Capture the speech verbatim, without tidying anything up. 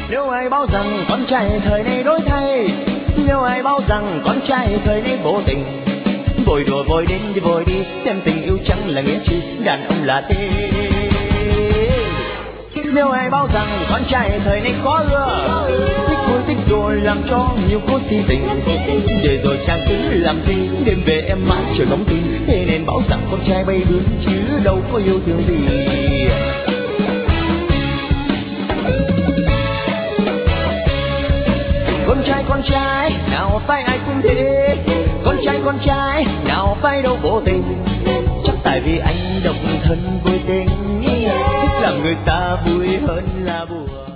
Nếu ai bảo rằng con trai thời nay đổi thay, nếu ai bảo rằng con trai thời nay vô tình, vội đùa vội đến đi vội đi, xem tình yêu chẳng là nghĩa chi, đàn ông là thế. Nếu ai bảo rằng con trai thời nay khó ưa, thích vui thích đùa làm cho nhiều cô si tình, để rồi chàng cứ làm gì đêm về em mãi chờ ngóng tin, thế nên bảo rằng con trai bay bướm chứ đâu có yêu thương gì. Con trai con trai nào phải ai cũng thế, con trai con trai nào phải đâu vô tình, chắc tại vì anh độc thân vui tình, thích làm người ta vui hơn là buồn.